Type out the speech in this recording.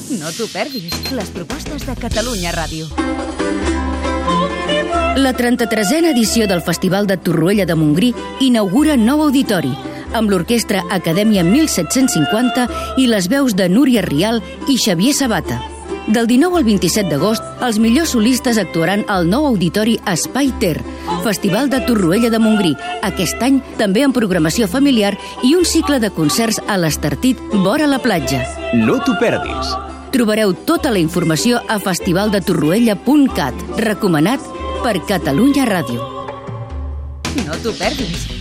No t'ho perdis, les propostes de Catalunya Ràdio. La 33a edició del Festival de Torroella de Montgrí inaugura nou auditori, amb l'orquestra Acadèmia 1750 i les veus de Núria Rial i Xavier Sabata. Del 19 al 27 d'agost, els millors solistes actuaran al nou auditori Espai Ter, Festival de Torroella de Montgrí, aquest any també amb programació familiar i un cicle de concerts a l'Estartit vora la platja. No t'ho perdis. Trobareu tota la informació a festivaldetorroella.cat, recomanat per Catalunya Ràdio. No t'ho perdis.